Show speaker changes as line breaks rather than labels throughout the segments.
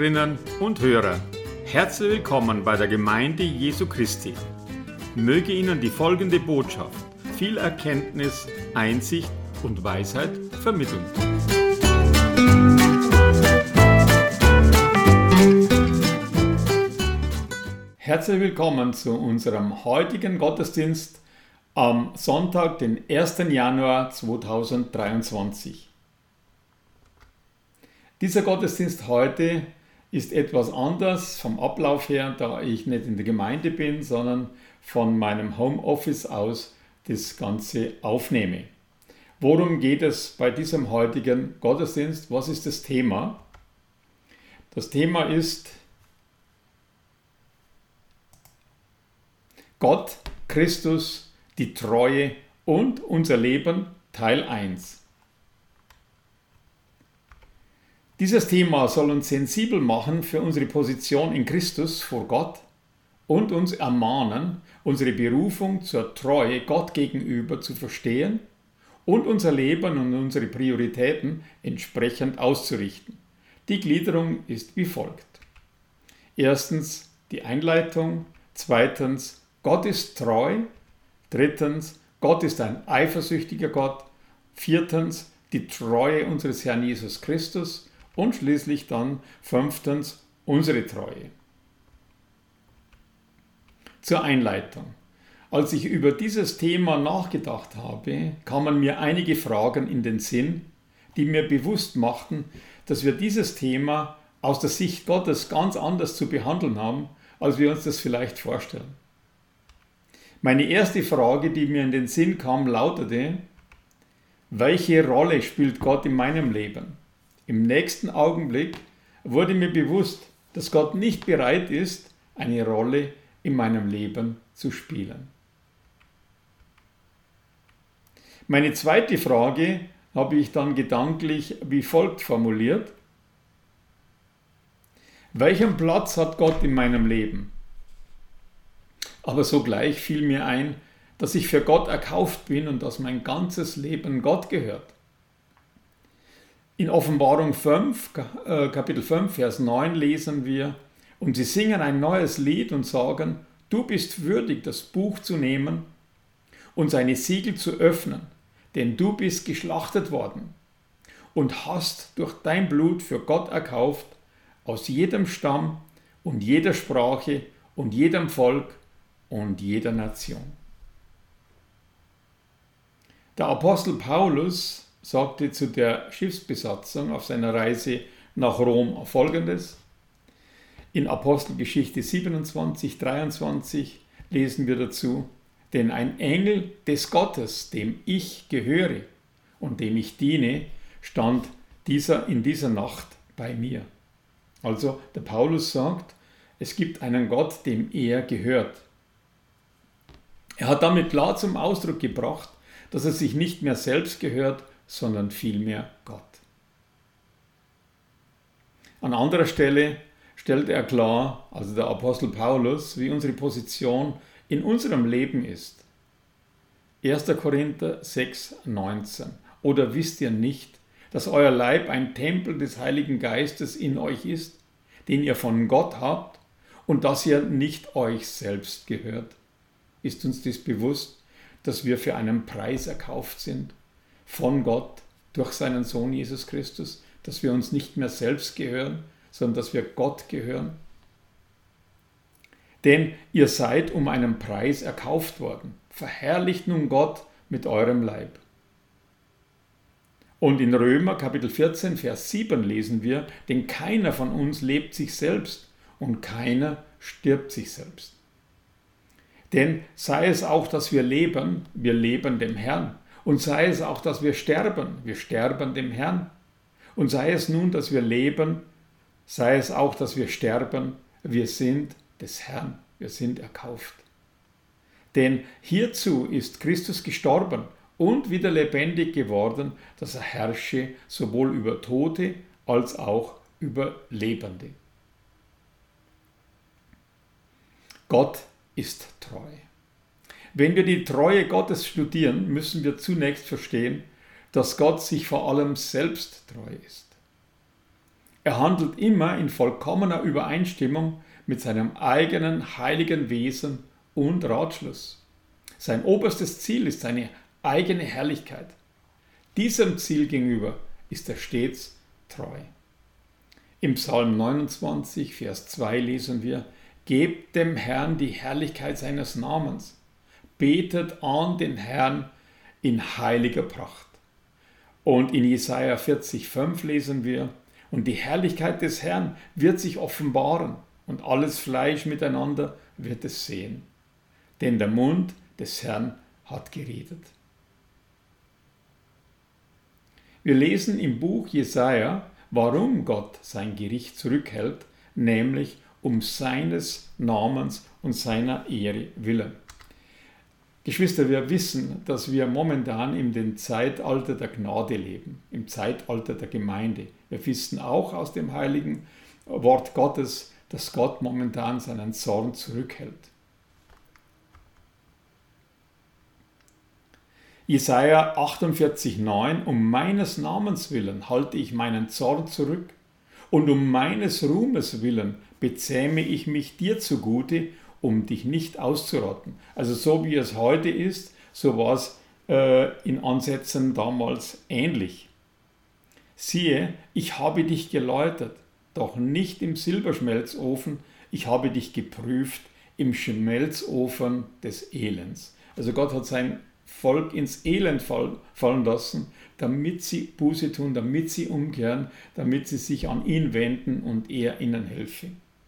Hörerinnen und Hörer, herzlich willkommen bei der Gemeinde Jesu Christi. Möge Ihnen die folgende Botschaft viel Erkenntnis, Einsicht und Weisheit vermitteln. Herzlich willkommen zu unserem heutigen Gottesdienst am Sonntag, den 1. Januar 2023. Dieser Gottesdienst heute ist etwas anders vom Ablauf her, da ich nicht in der Gemeinde bin, sondern von meinem Homeoffice aus das Ganze aufnehme. Worum geht es bei diesem heutigen Gottesdienst? Was ist das Thema? Das Thema ist Gott, Christus, die Treue und unser Leben, Teil 1. Dieses Thema soll uns sensibel machen für unsere Position in Christus vor Gott und uns ermahnen, unsere Berufung zur Treue Gott gegenüber zu verstehen und unser Leben und unsere Prioritäten entsprechend auszurichten. Die Gliederung ist wie folgt. Erstens die Einleitung, zweitens Gott ist treu, drittens Gott ist ein eifersüchtiger Gott, viertens die Treue unseres Herrn Jesus Christus und schließlich dann fünftens unsere Treue. Zur Einleitung. Als ich über dieses Thema nachgedacht habe, kamen mir einige Fragen in den Sinn, die mir bewusst machten, dass wir dieses Thema aus der Sicht Gottes ganz anders zu behandeln haben, als wir uns das vielleicht vorstellen. Meine erste Frage, die mir in den Sinn kam, lautete: Welche Rolle spielt Gott in meinem Leben? Im nächsten Augenblick wurde mir bewusst, dass Gott nicht bereit ist, eine Rolle in meinem Leben zu spielen. Meine zweite Frage habe ich dann gedanklich wie folgt formuliert: Welchen Platz hat Gott in meinem Leben? Aber sogleich fiel mir ein, dass ich für Gott erkauft bin und dass mein ganzes Leben Gott gehört. In Offenbarung 5, Kapitel 5, Vers 9 lesen wir: Und sie singen ein neues Lied und sagen: Du bist würdig, das Buch zu nehmen und seine Siegel zu öffnen, denn du bist geschlachtet worden und hast durch dein Blut für Gott erkauft aus jedem Stamm und jeder Sprache und jedem Volk und jeder Nation. Der Apostel Paulus sagte zu der Schiffsbesatzung auf seiner Reise nach Rom Folgendes. In Apostelgeschichte 27, 23 lesen wir dazu: Denn ein Engel des Gottes, dem ich gehöre und dem ich diene, stand in dieser Nacht bei mir. Also der Paulus sagt, es gibt einen Gott, dem er gehört. Er hat damit klar zum Ausdruck gebracht, dass er sich nicht mehr selbst gehört, sondern vielmehr Gott. An anderer Stelle stellt er klar, also der Apostel Paulus, wie unsere Position in unserem Leben ist. 1. Korinther 6, 19. Oder wisst ihr nicht, dass euer Leib ein Tempel des Heiligen Geistes in euch ist, den ihr von Gott habt und dass ihr nicht euch selbst gehört? Ist uns das bewusst, dass wir für einen Preis erkauft sind? Von Gott durch seinen Sohn Jesus Christus, dass wir uns nicht mehr selbst gehören, sondern dass wir Gott gehören. Denn ihr seid um einen Preis erkauft worden. Verherrlicht nun Gott mit eurem Leib. Und in Römer Kapitel 14, Vers 7 lesen wir: Denn keiner von uns lebt sich selbst und keiner stirbt sich selbst. Denn sei es auch, dass wir leben dem Herrn. Und sei es auch, dass wir sterben dem Herrn. Und sei es nun, dass wir leben, sei es auch, dass wir sterben, wir sind des Herrn, wir sind erkauft. Denn hierzu ist Christus gestorben und wieder lebendig geworden, dass er herrsche sowohl über Tote als auch über Lebende. Gott ist treu. Wenn wir die Treue Gottes studieren, müssen wir zunächst verstehen, dass Gott sich vor allem selbst treu ist. Er handelt immer in vollkommener Übereinstimmung mit seinem eigenen heiligen Wesen und Ratschluss. Sein oberstes Ziel ist seine eigene Herrlichkeit. Diesem Ziel gegenüber ist er stets treu. Im Psalm 29, Vers 2 lesen wir: Gebt dem Herrn die Herrlichkeit seines Namens, betet an den Herrn in heiliger Pracht. Und in Jesaja 40,5 lesen wir: Und die Herrlichkeit des Herrn wird sich offenbaren, und alles Fleisch miteinander wird es sehen. Denn der Mund des Herrn hat geredet. Wir lesen im Buch Jesaja, warum Gott sein Gericht zurückhält, nämlich um seines Namens und seiner Ehre willen. Geschwister, wir wissen, dass wir momentan in dem Zeitalter der Gnade leben, im Zeitalter der Gemeinde. Wir wissen auch aus dem heiligen Wort Gottes, dass Gott momentan seinen Zorn zurückhält. Jesaja 48,9: Um meines Namens willen halte ich meinen Zorn zurück, und um meines Ruhmes willen bezähme ich mich dir zugute, um dich nicht auszurotten. Also so wie es heute ist, so war es in Ansätzen damals ähnlich. Siehe, ich habe dich geläutert, doch nicht im Silberschmelzofen, ich habe dich geprüft im Schmelzofen des Elends. Also Gott hat sein Volk ins Elend fallen lassen, damit sie Buße tun, damit sie umkehren, damit sie sich an ihn wenden und er ihnen helfe.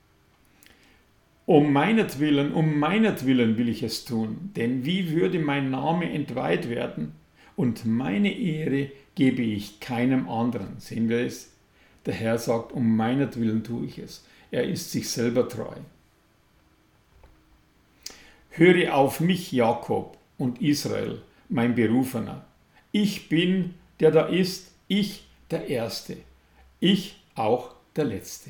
Um meinetwillen will ich es tun, denn wie würde mein Name entweiht werden und meine Ehre gebe ich keinem anderen. Sehen wir es? Der Herr sagt, um meinetwillen tue ich es. Er ist sich selber treu. Höre auf mich, Jakob und Israel, mein Berufener. Ich bin, der da ist, ich der Erste, ich auch der Letzte.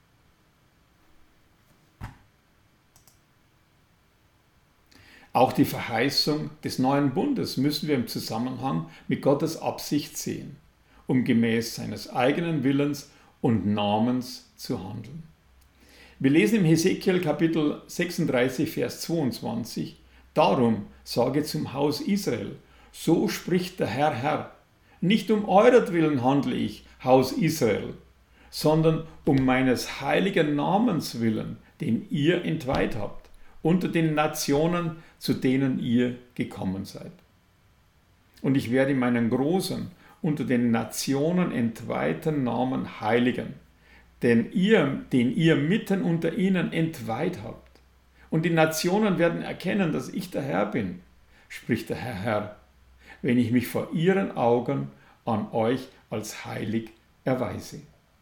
Auch die Verheißung des neuen Bundes müssen wir im Zusammenhang mit Gottes Absicht sehen, um gemäß seines eigenen Willens und Namens zu handeln. Wir lesen im Hesekiel Kapitel 36, Vers 22: Darum sage zum Haus Israel, so spricht der Herr, nicht um euretwillen handle ich, Haus Israel, sondern um meines heiligen Namens willen, den ihr entweiht habt, unter den Nationen, zu denen ihr gekommen seid. Und ich werde meinen großen, unter den Nationen entweihten Namen heiligen, den ihr mitten unter ihnen entweiht habt. Und die Nationen werden erkennen, dass ich der Herr bin, spricht der Herr, wenn ich mich vor ihren Augen an euch als heilig erweise.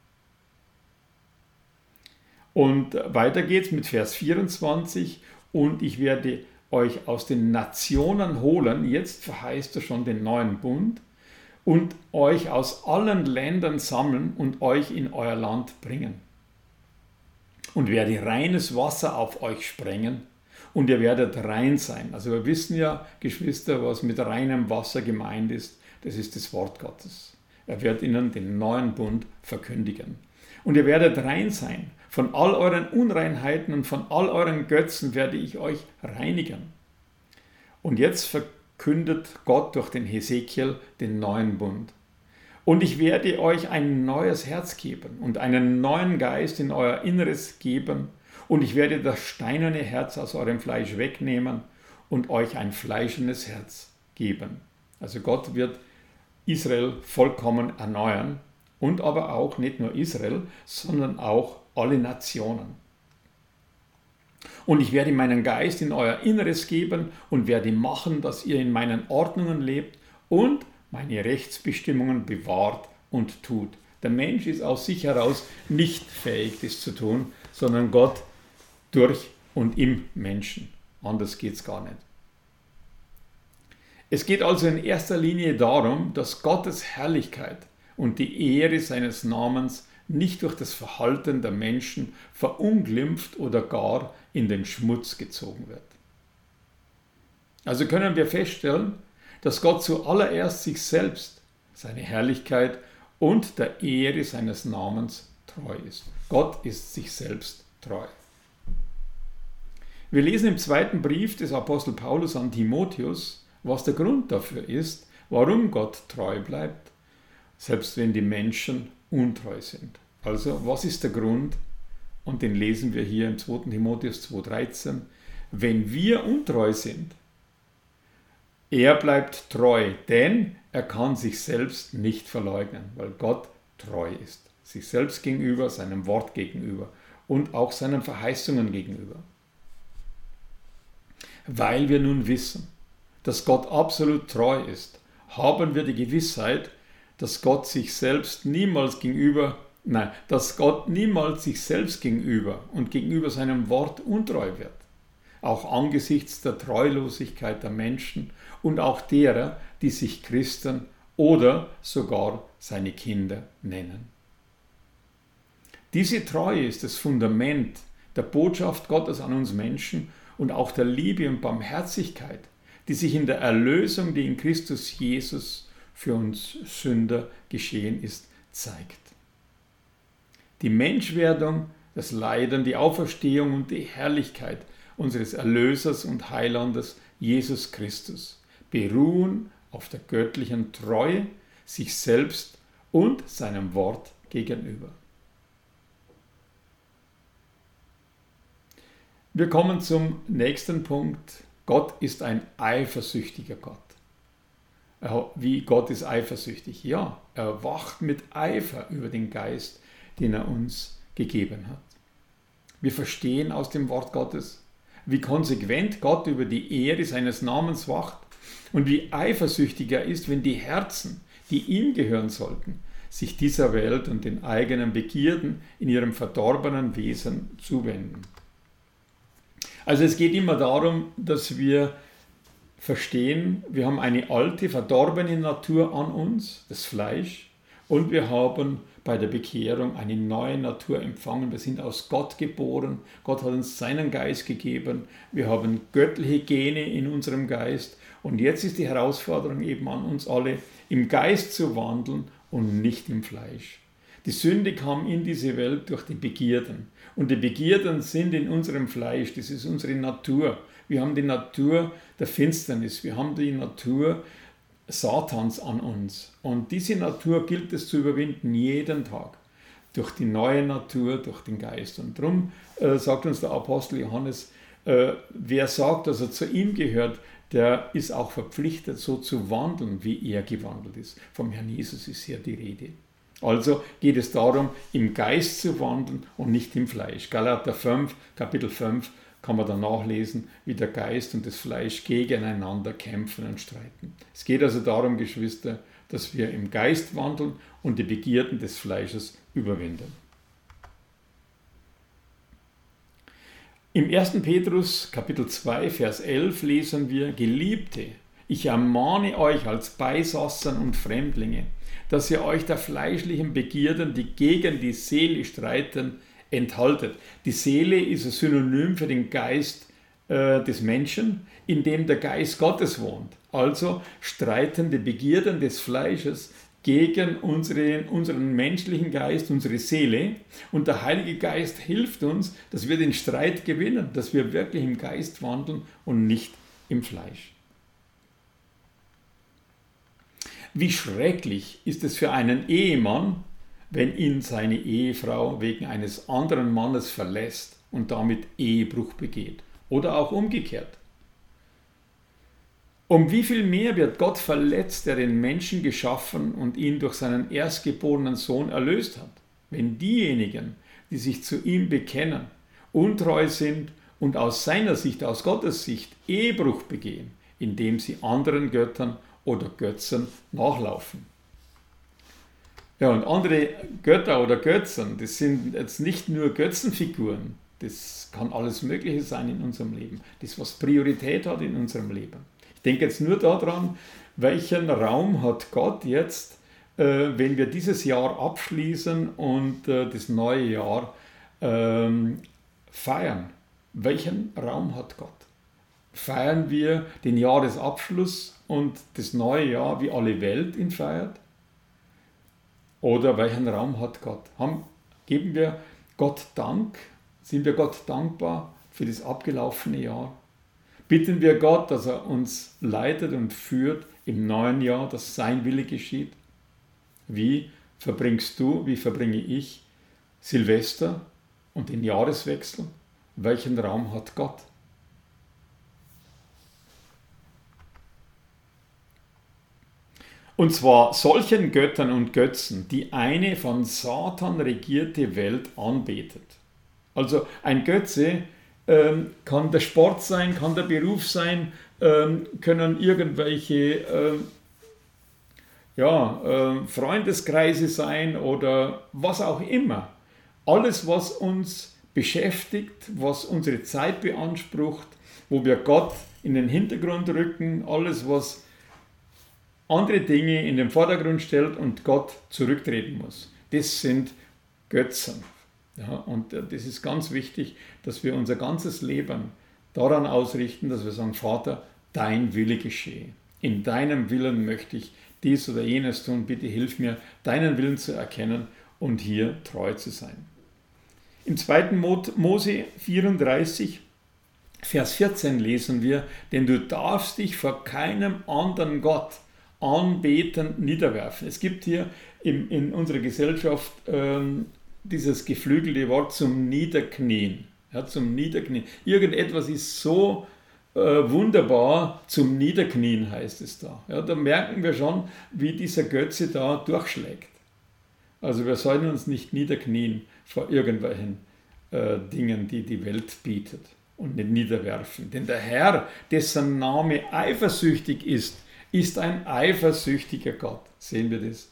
Und weiter geht's mit Vers 24: Und ich werde euch aus den Nationen holen, jetzt verheißt er schon den neuen Bund, und euch aus allen Ländern sammeln und euch in euer Land bringen. Und werde reines Wasser auf euch sprengen und ihr werdet rein sein. Also wir wissen ja, Geschwister, was mit reinem Wasser gemeint ist. Das ist das Wort Gottes. Er wird ihnen den neuen Bund verkündigen. Und ihr werdet rein sein. Von all euren Unreinheiten und von all euren Götzen werde ich euch reinigen. Und jetzt verkündet Gott durch den Hesekiel den neuen Bund. Und ich werde euch ein neues Herz geben und einen neuen Geist in euer Inneres geben. Und ich werde das steinerne Herz aus eurem Fleisch wegnehmen und euch ein fleischendes Herz geben. Also Gott wird Israel vollkommen erneuern und aber auch nicht nur Israel, sondern auch alle Nationen. Und ich werde meinen Geist in euer Inneres geben und werde machen, dass ihr in meinen Ordnungen lebt und meine Rechtsbestimmungen bewahrt und tut. Der Mensch ist aus sich heraus nicht fähig, das zu tun, sondern Gott durch und im Menschen. Anders geht es gar nicht. Es geht also in erster Linie darum, dass Gottes Herrlichkeit und die Ehre seines Namens nicht durch das Verhalten der Menschen verunglimpft oder gar in den Schmutz gezogen wird. Also können wir feststellen, dass Gott zuallererst sich selbst, seine Herrlichkeit und der Ehre seines Namens treu ist. Gott ist sich selbst treu. Wir lesen im zweiten Brief des Apostel Paulus an Timotheus, was der Grund dafür ist, warum Gott treu bleibt, selbst wenn die Menschen untreu sind. Also, was ist der Grund? Und den lesen wir hier im 2. Timotheus 2,13. Wenn wir untreu sind, er bleibt treu, denn er kann sich selbst nicht verleugnen, weil Gott treu ist. Sich selbst gegenüber, seinem Wort gegenüber und auch seinen Verheißungen gegenüber. Weil wir nun wissen, dass Gott absolut treu ist, haben wir die Gewissheit, dass Gott sich selbst niemals dass Gott niemals sich selbst gegenüber und gegenüber seinem Wort untreu wird. Auch angesichts der Treulosigkeit der Menschen und auch derer, die sich Christen oder sogar seine Kinder nennen. Diese Treue ist das Fundament der Botschaft Gottes an uns Menschen und auch der Liebe und Barmherzigkeit, die sich in der Erlösung, die in Christus Jesus für uns Sünder geschehen ist, zeigt. Die Menschwerdung, das Leiden, die Auferstehung und die Herrlichkeit unseres Erlösers und Heilandes Jesus Christus beruhen auf der göttlichen Treue sich selbst und seinem Wort gegenüber. Wir kommen zum nächsten Punkt. Gott ist ein eifersüchtiger Gott. Wie Gott ist eifersüchtig? Ja, er wacht mit Eifer über den Geist, den er uns gegeben hat. Wir verstehen aus dem Wort Gottes, wie konsequent Gott über die Ehre seines Namens wacht und wie eifersüchtig er ist, wenn die Herzen, die ihm gehören sollten, sich dieser Welt und den eigenen Begierden in ihrem verdorbenen Wesen zuwenden. Also es geht immer darum, dass wir verstehen, wir haben eine alte, verdorbene Natur an uns, das Fleisch, und wir haben bei der Bekehrung eine neue Natur empfangen. Wir sind aus Gott geboren, Gott hat uns seinen Geist gegeben, wir haben göttliche Gene in unserem Geist und jetzt ist die Herausforderung eben an uns alle, im Geist zu wandeln und nicht im Fleisch. Die Sünde kam in diese Welt durch die Begierden. Und die Begierden sind in unserem Fleisch, das ist unsere Natur. Wir haben die Natur der Finsternis, wir haben die Natur Satans an uns. Und diese Natur gilt es zu überwinden, jeden Tag. Durch die neue Natur, durch den Geist. Und darum sagt uns der Apostel Johannes, wer sagt, dass er zu ihm gehört, der ist auch verpflichtet, so zu wandeln, wie er gewandelt ist. Vom Herrn Jesus ist hier die Rede. Also geht es darum, im Geist zu wandeln und nicht im Fleisch. Galater 5, Kapitel 5 kann man dann nachlesen, wie der Geist und das Fleisch gegeneinander kämpfen und streiten. Es geht also darum, Geschwister, dass wir im Geist wandeln und die Begierden des Fleisches überwinden. Im 1. Petrus Kapitel 2, Vers 11 lesen wir, Geliebte, ich ermahne euch als Beisassern und Fremdlinge, dass ihr euch der fleischlichen Begierden, die gegen die Seele streiten, enthaltet. Die Seele ist ein Synonym für den Geist des Menschen, in dem der Geist Gottes wohnt. Also streiten die Begierden des Fleisches gegen unseren menschlichen Geist, unsere Seele. Und der Heilige Geist hilft uns, dass wir den Streit gewinnen, dass wir wirklich im Geist wandeln und nicht im Fleisch. Wie schrecklich ist es für einen Ehemann, wenn ihn seine Ehefrau wegen eines anderen Mannes verlässt und damit Ehebruch begeht. Oder auch umgekehrt. Um wie viel mehr wird Gott verletzt, der den Menschen geschaffen und ihn durch seinen erstgeborenen Sohn erlöst hat, wenn diejenigen, die sich zu ihm bekennen, untreu sind und aus seiner Sicht, aus Gottes Sicht, Ehebruch begehen, indem sie anderen Göttern oder Götzen nachlaufen. Ja, und andere Götter oder Götzen, das sind jetzt nicht nur Götzenfiguren, das kann alles Mögliche sein in unserem Leben, das was Priorität hat in unserem Leben. Ich denke jetzt nur daran, welchen Raum hat Gott jetzt, wenn wir dieses Jahr abschließen und das neue Jahr feiern. Welchen Raum hat Gott? Feiern wir den Jahresabschluss und das neue Jahr, wie alle Welt ihn feiert? Oder welchen Raum hat Gott? Geben wir Gott Dank? Sind wir Gott dankbar für das abgelaufene Jahr? Bitten wir Gott, dass er uns leitet und führt im neuen Jahr, dass sein Wille geschieht? Wie verbringe ich Silvester und den Jahreswechsel? Welchen Raum hat Gott? Und zwar solchen Göttern und Götzen, die eine von Satan regierte Welt anbetet. Also ein Götze kann der Sport sein, kann der Beruf sein, können irgendwelche Freundeskreise sein oder was auch immer. Alles, was uns beschäftigt, was unsere Zeit beansprucht, wo wir Gott in den Hintergrund rücken, alles, was andere Dinge in den Vordergrund stellt und Gott zurücktreten muss. Das sind Götzen. Ja, und das ist ganz wichtig, dass wir unser ganzes Leben daran ausrichten, dass wir sagen, Vater, dein Wille geschehe. In deinem Willen möchte ich dies oder jenes tun. Bitte hilf mir, deinen Willen zu erkennen und hier treu zu sein. Im 2. Mose 34, Vers 14 lesen wir, denn du darfst dich vor keinem anderen Gott anbetend niederwerfen. Es gibt hier in unserer Gesellschaft dieses geflügelte Wort zum Niederknien. Ja, zum Niederknien. Irgendetwas ist so wunderbar, zum Niederknien heißt es da. Ja, da merken wir schon, wie dieser Götze da durchschlägt. Also wir sollen uns nicht niederknien vor irgendwelchen Dingen, die die Welt bietet und nicht niederwerfen. Denn der Herr, dessen Name eifersüchtig ist ein eifersüchtiger Gott. Sehen wir das?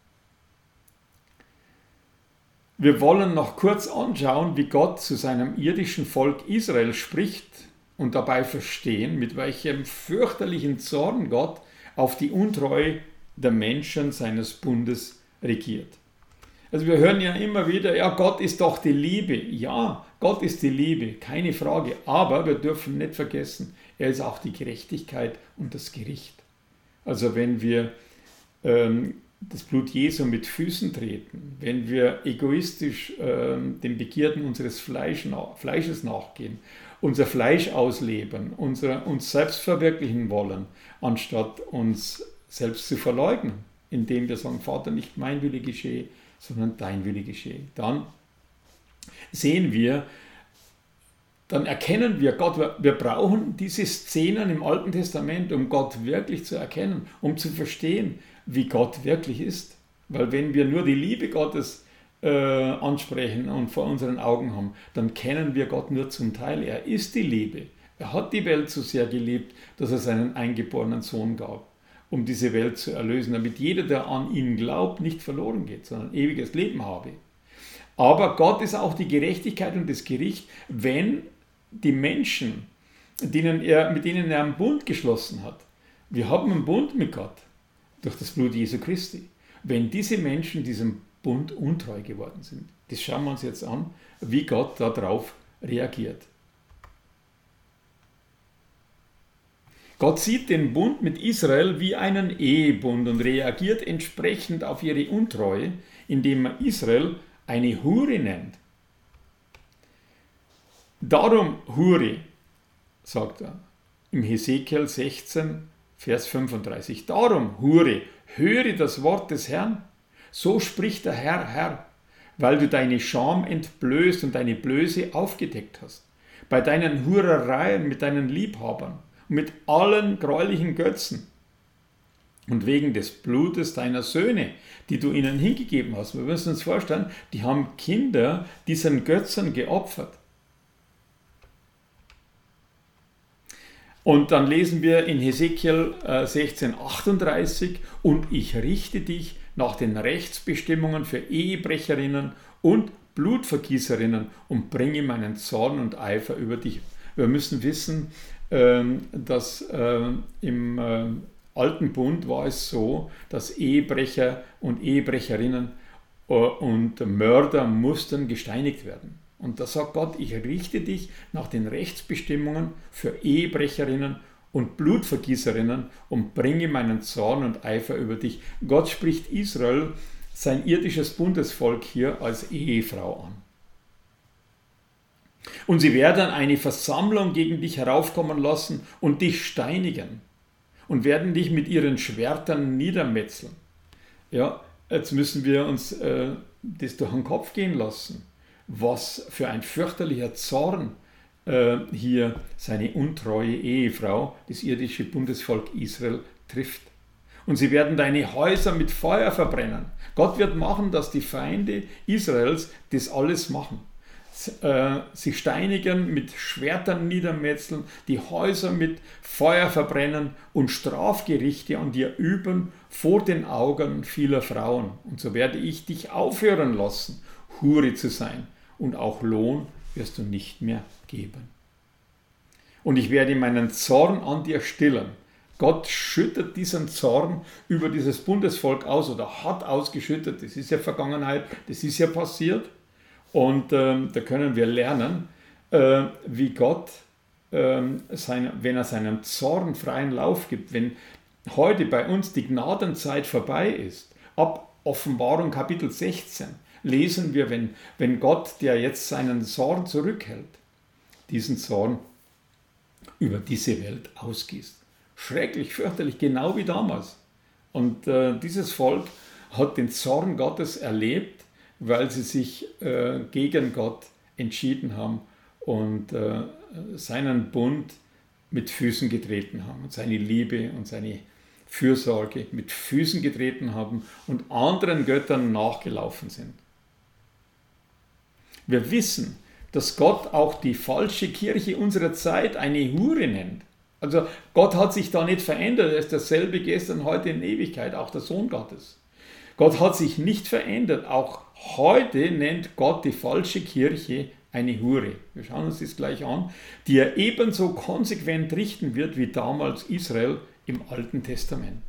Wir wollen noch kurz anschauen, wie Gott zu seinem irdischen Volk Israel spricht und dabei verstehen, mit welchem fürchterlichen Zorn Gott auf die Untreue der Menschen seines Bundes regiert. Also wir hören ja immer wieder, ja, Gott ist doch die Liebe. Ja, Gott ist die Liebe, keine Frage. Aber wir dürfen nicht vergessen, er ist auch die Gerechtigkeit und das Gericht. Also wenn wir das Blut Jesu mit Füßen treten, wenn wir egoistisch den Begierden unseres Fleisches nachgehen, unser Fleisch ausleben, uns selbst verwirklichen wollen, anstatt uns selbst zu verleugnen, indem wir sagen, Vater, nicht mein Wille geschehe, sondern dein Wille geschehe. Dann sehen wir, dann erkennen wir Gott. Wir brauchen diese Szenen im Alten Testament, um Gott wirklich zu erkennen, um zu verstehen, wie Gott wirklich ist. Weil wenn wir nur die Liebe Gottes ansprechen und vor unseren Augen haben, dann kennen wir Gott nur zum Teil. Er ist die Liebe. Er hat die Welt so sehr geliebt, dass er seinen eingeborenen Sohn gab, um diese Welt zu erlösen, damit jeder, der an ihn glaubt, nicht verloren geht, sondern ewiges Leben habe. Aber Gott ist auch die Gerechtigkeit und das Gericht, wenn die Menschen, mit denen er einen Bund geschlossen hat. Wir haben einen Bund mit Gott durch das Blut Jesu Christi. Wenn diese Menschen diesem Bund untreu geworden sind, das schauen wir uns jetzt an, wie Gott darauf reagiert. Gott sieht den Bund mit Israel wie einen Ehebund und reagiert entsprechend auf ihre Untreue, indem er Israel eine Hure nennt. Darum, Hure, sagt er im Hesekiel 16, Vers 35. Darum, Hure, höre das Wort des Herrn. So spricht der Herr, weil du deine Scham entblößt und deine Blöße aufgedeckt hast. Bei deinen Hurereien mit deinen Liebhabern und mit allen gräulichen Götzen. Und wegen des Blutes deiner Söhne, die du ihnen hingegeben hast. Wir müssen uns vorstellen, die haben Kinder diesen Götzen geopfert. Und dann lesen wir in Hesekiel 16,38: Und ich richte dich nach den Rechtsbestimmungen für Ehebrecherinnen und Blutvergießerinnen und bringe meinen Zorn und Eifer über dich. Wir müssen wissen, dass im Alten Bund war es so, dass Ehebrecher und Ehebrecherinnen und Mörder mussten gesteinigt werden. Und da sagt Gott, ich richte dich nach den Rechtsbestimmungen für Ehebrecherinnen und Blutvergießerinnen und bringe meinen Zorn und Eifer über dich. Gott spricht Israel sein irdisches Bundesvolk hier als Ehefrau an. Und sie werden eine Versammlung gegen dich heraufkommen lassen und dich steinigen und werden dich mit ihren Schwertern niedermetzeln. Ja, jetzt müssen wir uns das durch den Kopf gehen lassen, was für ein fürchterlicher Zorn hier seine untreue Ehefrau, das irdische Bundesvolk Israel, trifft. Und sie werden deine Häuser mit Feuer verbrennen. Gott wird machen, dass die Feinde Israels das alles machen. Sie steinigen, mit Schwertern niedermetzeln, die Häuser mit Feuer verbrennen und Strafgerichte an dir üben vor den Augen vieler Frauen. Und so werde ich dich aufhören lassen, Hure zu sein, und auch Lohn wirst du nicht mehr geben. Und ich werde meinen Zorn an dir stillen. Gott schüttet diesen Zorn über dieses Bundesvolk aus oder hat ausgeschüttet. Das ist ja Vergangenheit, das ist ja passiert. Und da können wir lernen, wie Gott, wenn er seinem Zorn freien Lauf gibt, wenn heute bei uns die Gnadenzeit vorbei ist, ab Offenbarung Kapitel 16, lesen wir, wenn Gott, der jetzt seinen Zorn zurückhält, diesen Zorn über diese Welt ausgießt. Schrecklich, fürchterlich, genau wie damals. Und dieses Volk hat den Zorn Gottes erlebt, weil sie sich gegen Gott entschieden haben und seinen Bund mit Füßen getreten haben und seine Liebe und seine Fürsorge mit Füßen getreten haben und anderen Göttern nachgelaufen sind. Wir wissen, dass Gott auch die falsche Kirche unserer Zeit eine Hure nennt. Also Gott hat sich da nicht verändert, er ist dasselbe gestern, heute in Ewigkeit, auch der Sohn Gottes. Gott hat sich nicht verändert, auch heute nennt Gott die falsche Kirche eine Hure. Wir schauen uns das gleich an, die er ebenso konsequent richten wird wie damals Israel im Alten Testament.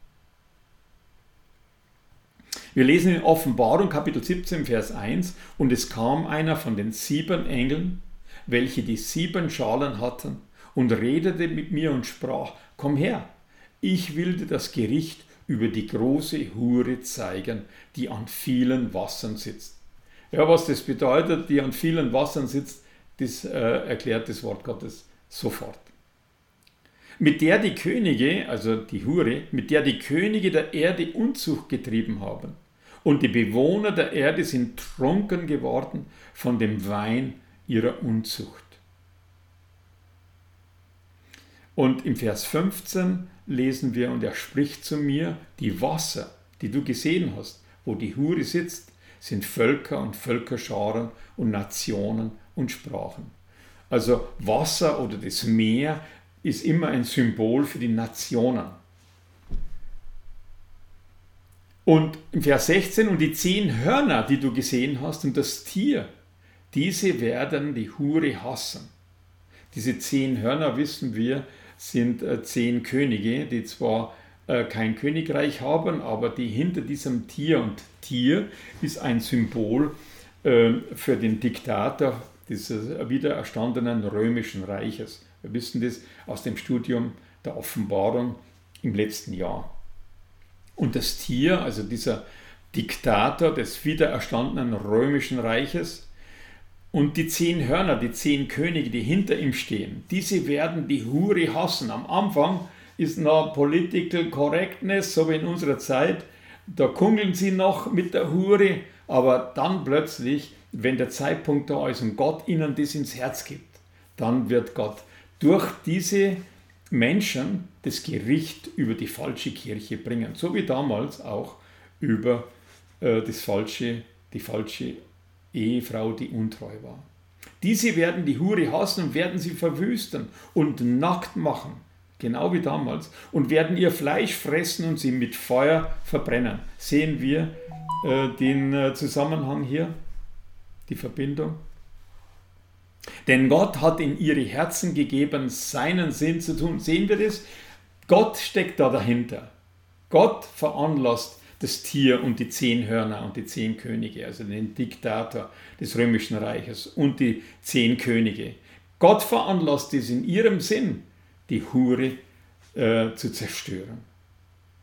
Wir lesen in Offenbarung Kapitel 17, Vers 1, und es kam einer von den 7 Engeln, welche die 7 Schalen hatten, und redete mit mir und sprach, komm her, ich will dir das Gericht über die große Hure zeigen, die an vielen Wassern sitzt. Ja, was das bedeutet, die an vielen Wassern sitzt, das erklärt das Wort Gottes sofort. Mit der die Könige, also die Hure, mit der die Könige der Erde Unzucht getrieben haben. Und die Bewohner der Erde sind trunken geworden von dem Wein ihrer Unzucht. Und im Vers 15 lesen wir, und er spricht zu mir, die Wasser, die du gesehen hast, wo die Hure sitzt, sind Völker und Völkerscharen und Nationen und Sprachen. Also Wasser oder das Meer ist immer ein Symbol für die Nationen. Und im Vers 16, und die 10 Hörner, die du gesehen hast, und das Tier, diese werden die Hure hassen. Diese 10 Hörner, wissen wir, sind 10 Könige, die zwar kein Königreich haben, aber die hinter diesem Tier, und Tier ist ein Symbol für den Diktator dieses wiedererstandenen römischen Reiches. Wir wissen das aus dem Studium der Offenbarung im letzten Jahr. Und das Tier, also dieser Diktator des wiedererstandenen römischen Reiches, und die 10 Hörner, die 10 Könige, die hinter ihm stehen, diese werden die Hure hassen. Am Anfang ist noch Political Correctness, so wie in unserer Zeit. Da kungeln sie noch mit der Hure, aber dann plötzlich, wenn der Zeitpunkt da ist und Gott ihnen das ins Herz gibt, dann wird Gott durch diese Menschen das Gericht über die falsche Kirche bringen. So wie damals auch über die falsche Ehefrau, die untreu war. Diese werden die Hure hassen und werden sie verwüsten und nackt machen, genau wie damals, und werden ihr Fleisch fressen und sie mit Feuer verbrennen. Sehen wir den Zusammenhang hier, die Verbindung? Denn Gott hat in ihre Herzen gegeben, seinen Sinn zu tun. Sehen wir das? Gott steckt da dahinter. Gott veranlasst das Tier und die 10 Hörner und die 10 Könige, also den Diktator des Römischen Reiches und die 10 Könige. Gott veranlasst es in ihrem Sinn, die Hure zu zerstören.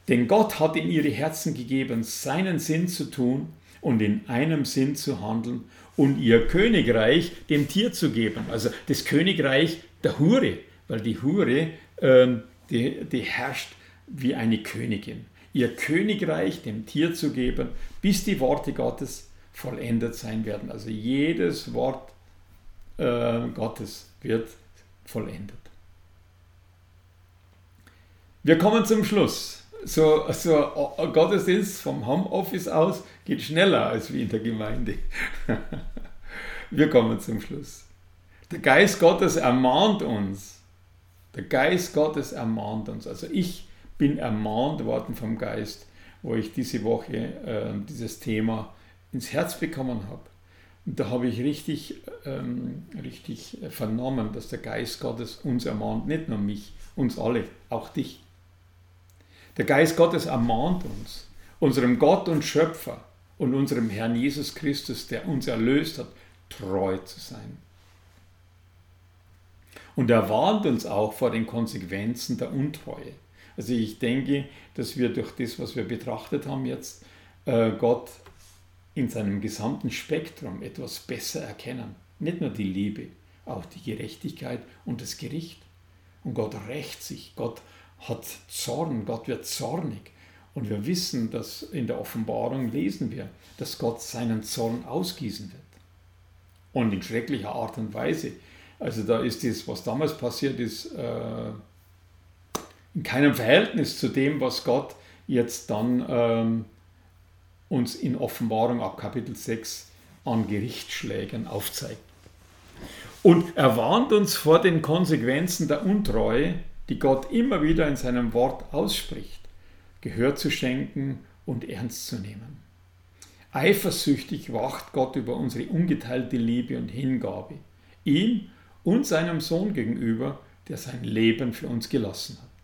Denn Gott hat in ihre Herzen gegeben, seinen Sinn zu tun und in einem Sinn zu handeln und ihr Königreich dem Tier zu geben. Also das Königreich der Hure, weil die Hure, die herrscht wie eine Königin. Ihr Königreich dem Tier zu geben, bis die Worte Gottes vollendet sein werden. Also jedes Wort Gottes wird vollendet. Wir kommen zum Schluss. So ein Gottesdienst vom Homeoffice aus geht schneller als wie in der Gemeinde. Wir kommen zum Schluss. Der Geist Gottes ermahnt uns. Der Geist Gottes ermahnt uns. Also ich bin ermahnt worden vom Geist, wo ich diese Woche dieses Thema ins Herz bekommen habe. Und da habe ich richtig vernommen, dass der Geist Gottes uns ermahnt. Nicht nur mich, uns alle, auch dich. Der Geist Gottes ermahnt uns, unserem Gott und Schöpfer und unserem Herrn Jesus Christus, der uns erlöst hat, treu zu sein. Und er warnt uns auch vor den Konsequenzen der Untreue. Also ich denke, dass wir durch das, was wir betrachtet haben jetzt, Gott in seinem gesamten Spektrum etwas besser erkennen. Nicht nur die Liebe, auch die Gerechtigkeit und das Gericht. Und Gott rächt sich, Gott hat Zorn, Gott wird zornig. Und wir wissen, dass in der Offenbarung lesen wir, dass Gott seinen Zorn ausgießen wird. Und in schrecklicher Art und Weise. Also da ist das, was damals passiert ist, in keinem Verhältnis zu dem, was Gott jetzt dann uns in Offenbarung ab Kapitel 6 an Gerichtsschlägen aufzeigt. Und er warnt uns vor den Konsequenzen der Untreue, die Gott immer wieder in seinem Wort ausspricht, Gehör zu schenken und ernst zu nehmen. Eifersüchtig wacht Gott über unsere ungeteilte Liebe und Hingabe, ihm und seinem Sohn gegenüber, der sein Leben für uns gelassen hat.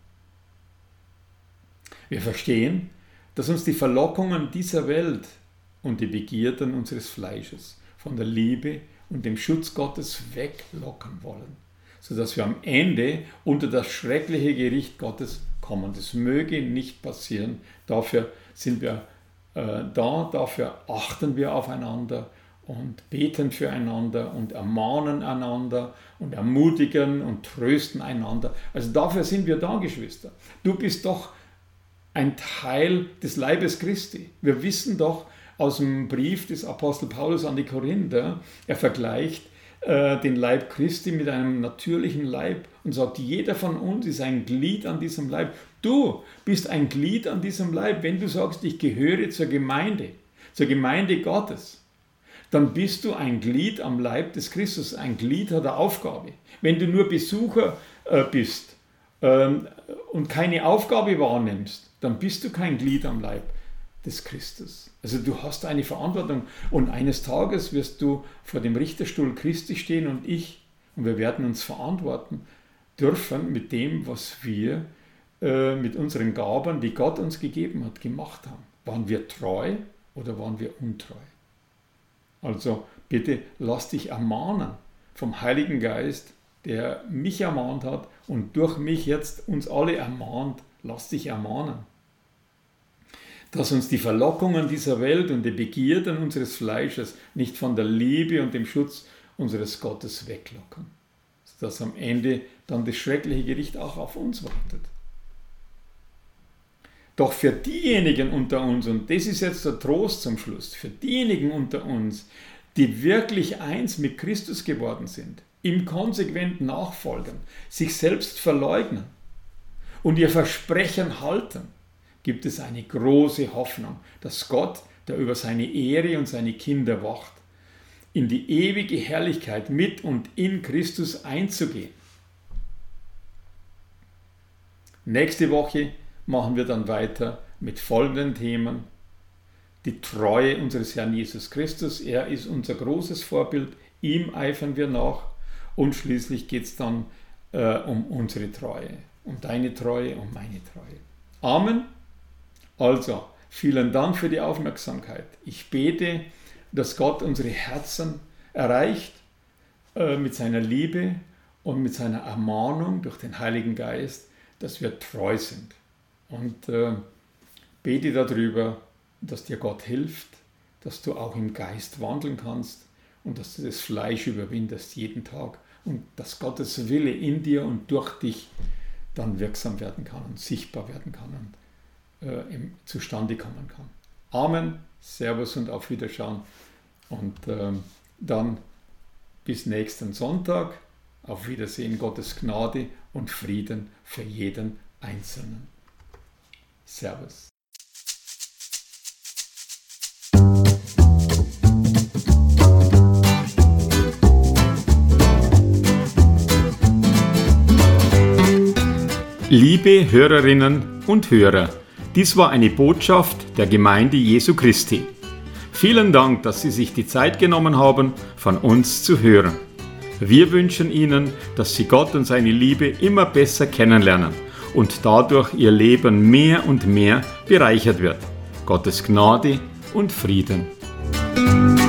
Wir verstehen, dass uns die Verlockungen dieser Welt und die Begierden unseres Fleisches von der Liebe und dem Schutz Gottes weglocken wollen, sodass wir am Ende unter das schreckliche Gericht Gottes kommen. Das möge nicht passieren. Dafür sind wir da, dafür achten wir aufeinander und beten füreinander und ermahnen einander und ermutigen und trösten einander. Also dafür sind wir da, Geschwister. Du bist doch ein Teil des Leibes Christi. Wir wissen doch aus dem Brief des Apostel Paulus an die Korinther, er vergleicht den Leib Christi mit einem natürlichen Leib und sagt, jeder von uns ist ein Glied an diesem Leib. Du bist ein Glied an diesem Leib. Wenn du sagst, ich gehöre zur Gemeinde Gottes, dann bist du ein Glied am Leib des Christus. Ein Glied hat eine Aufgabe. Wenn du nur Besucher bist und keine Aufgabe wahrnimmst, dann bist du kein Glied am Leib des Christus. Also du hast eine Verantwortung und eines Tages wirst du vor dem Richterstuhl Christi stehen und wir werden uns verantworten dürfen mit dem, was wir mit unseren Gaben, die Gott uns gegeben hat, gemacht haben. Waren wir treu oder waren wir untreu? Also bitte lass dich ermahnen vom Heiligen Geist, der mich ermahnt hat und durch mich jetzt uns alle ermahnt. Lass dich ermahnen. Dass uns die Verlockungen dieser Welt und die Begierden unseres Fleisches nicht von der Liebe und dem Schutz unseres Gottes weglocken. Dass am Ende dann das schreckliche Gericht auch auf uns wartet. Doch für diejenigen unter uns, und das ist jetzt der Trost zum Schluss, für diejenigen unter uns, die wirklich eins mit Christus geworden sind, ihm konsequent nachfolgen, sich selbst verleugnen und ihr Versprechen halten, gibt es eine große Hoffnung, dass Gott, der über seine Ehre und seine Kinder wacht, in die ewige Herrlichkeit mit und in Christus einzugehen. Nächste Woche machen wir dann weiter mit folgenden Themen. Die Treue unseres Herrn Jesus Christus, er ist unser großes Vorbild, ihm eifern wir nach und schließlich geht es dann um unsere Treue, um deine Treue, um meine Treue. Amen. Also, vielen Dank für die Aufmerksamkeit. Ich bete, dass Gott unsere Herzen erreicht mit seiner Liebe und mit seiner Ermahnung durch den Heiligen Geist, dass wir treu sind. Und Bete darüber, dass dir Gott hilft, dass du auch im Geist wandeln kannst und dass du das Fleisch überwindest jeden Tag und dass Gottes Wille in dir und durch dich dann wirksam werden kann und sichtbar werden kann und zustande kommen kann. Amen, Servus und auf Wiederschauen und dann bis nächsten Sonntag. Auf Wiedersehen, Gottes Gnade und Frieden für jeden Einzelnen. Servus. Liebe Hörerinnen und Hörer, dies war eine Botschaft der Gemeinde Jesu Christi. Vielen Dank, dass Sie sich die Zeit genommen haben, von uns zu hören. Wir wünschen Ihnen, dass Sie Gott und seine Liebe immer besser kennenlernen und dadurch Ihr Leben mehr und mehr bereichert wird. Gottes Gnade und Frieden.